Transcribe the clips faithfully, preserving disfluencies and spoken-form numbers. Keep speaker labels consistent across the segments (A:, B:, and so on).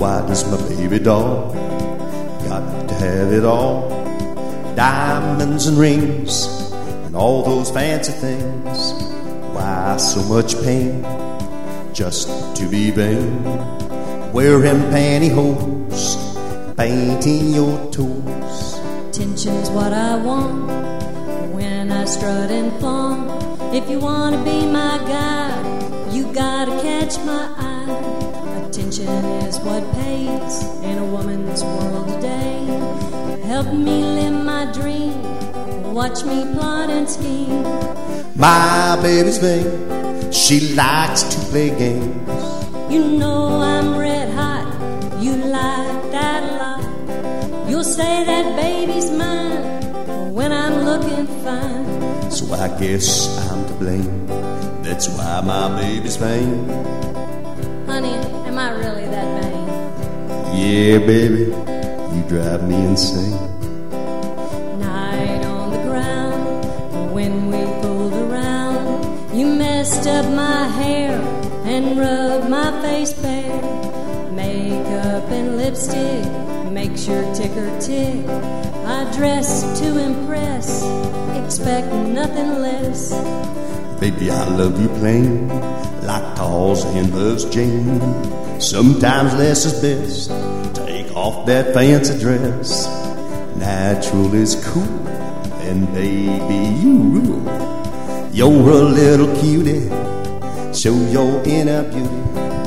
A: Why does my baby doll got to have it all? Diamonds and rings and all those fancy things. Why so much pain just to be vain? Wearing pantyhose, painting your toes.
B: Attention's what I want when I strut and flaunt. If you wanna be my guy, you gotta catch my eye. Attention is what pays in a woman's world today. Help me live my dream, watch me plot and scheme.
A: My baby's vain, she likes to play games.
B: You know I'm red hot, you like that a lot. You'll say that baby's mine when I'm looking fine.
A: So I guess I'm to blame, that's why my baby's vain.
B: Honey, am I really that vain?
A: Yeah, baby, you drive me insane.
B: Night on the ground, when we fooled around, you messed up my hair and rubbed my face bare. Makeup and lipstick makes your ticker tick. I dress to impress, expect nothing less.
A: Baby, I love you plain, like Tarzan loves Jane. Sometimes less is best, take off that fancy dress. Natural is cool, and baby, you rule. You're a little cutie, show your inner beauty.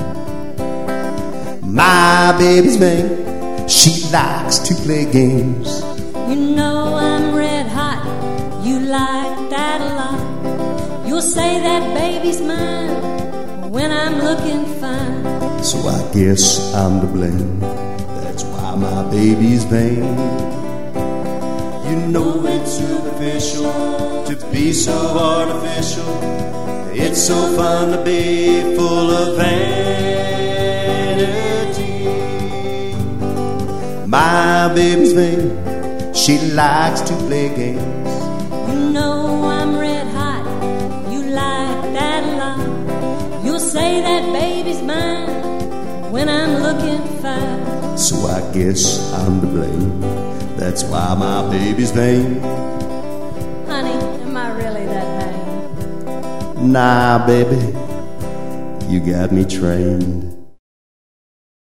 A: My baby's vain, she likes to play games.
B: You know I'm red hot, you like that a lot. You'll say that baby's mine when I'm looking fine.
A: So I guess I'm to blame, that's why my baby's vain. You know it's superficial to be so artificial. It's so fun to be full of vanity. My baby's vain, she likes to play games.
B: You know I'm red hot, you like that a lot. You'll say that baby's mine when I'm looking fine.
A: So I guess I'm to blame, that's why my baby's vain.
B: Honey, am I really that vain?
A: Nah, baby, you got me trained.